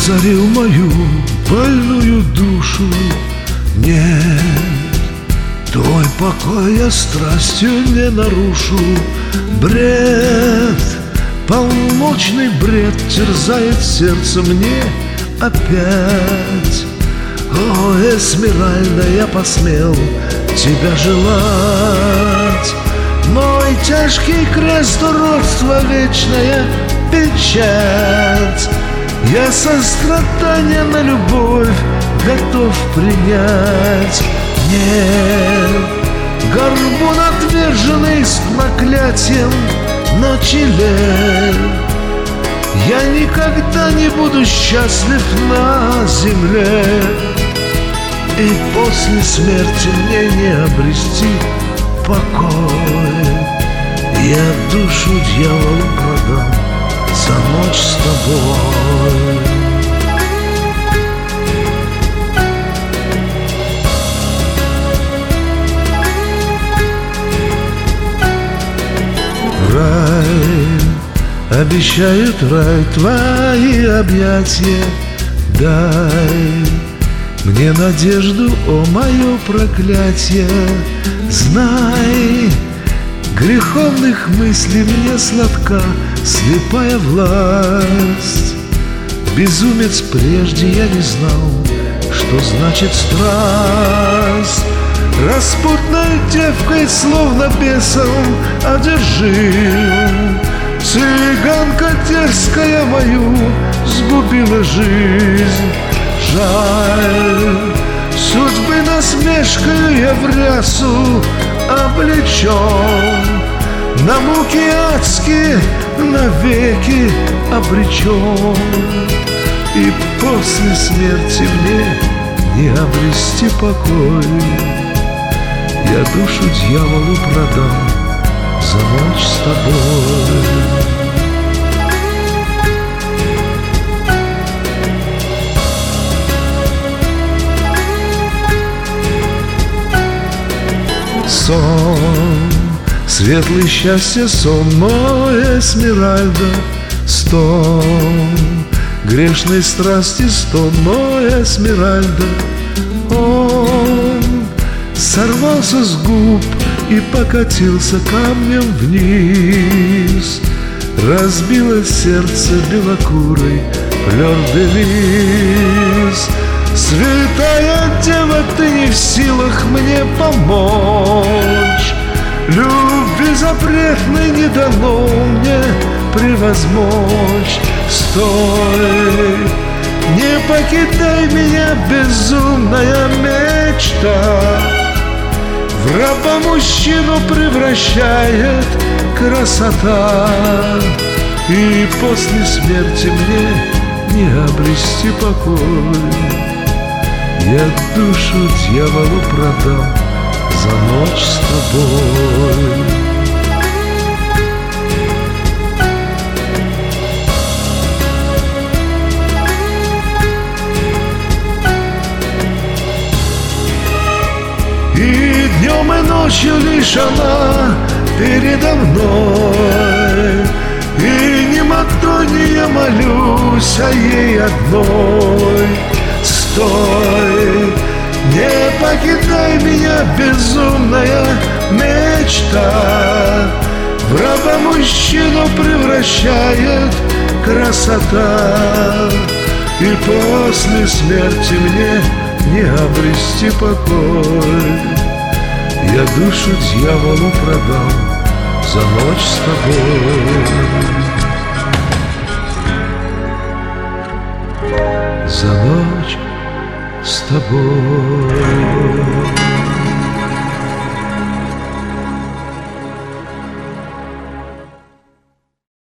озарил мою больную душу. Нет, твой покой я страстью не нарушу. Бред, полночный бред терзает сердце мне опять. О, Эсмеральда, я посмел тебя желать. Мой тяжкий крест, уродство, вечная печать. Я сострадание на любовь готов принять. Нет, горбун отверженный с проклятием на челе. Я никогда не буду счастлив на земле. И после смерти мне не обрести покой. Я душу дьяволу продам за ночь с тобой. Рай, обещают рай твои объятия. Дай мне надежду, о мое проклятие. Знай, греховных мыслей мне сладка слепая власть. Безумец, прежде я не знал, что значит страсть. Распутной девкой, словно бесом, одержим. Цыганка дерзкая мою сгубила жизнь. Жаль, судьбы насмешкою я в рясу облечен. На муки адские навеки обречен. И после смерти мне не обрести покой. Я душу дьяволу продам за ночь с тобой. Сон, светлый счастье сон мой, Эсмеральда. Стон, грешной страсти стон мой, Эсмеральда. Он сорвался с губ и покатился камнем вниз. Разбилось сердце белокурой флёр-де-лис. Святая дева, ты не в силах мне помочь. Любви запретной не дано мне превозмочь. Стой, не покидай меня, безумная мечта. В раба мужчину превращает красота. И после смерти мне не обрести покой. Я душу дьяволу продам за ночь с тобой. И днем и ночью лишь она передо мной. И ни Мадонне я молюсь, а ей одной. Стой, не покидай меня, безумная мечта. В раба мужчину превращает красота. И после смерти мне не обрести покой. Я душу дьяволу продам за ночь с тобой. За ночь с тобой.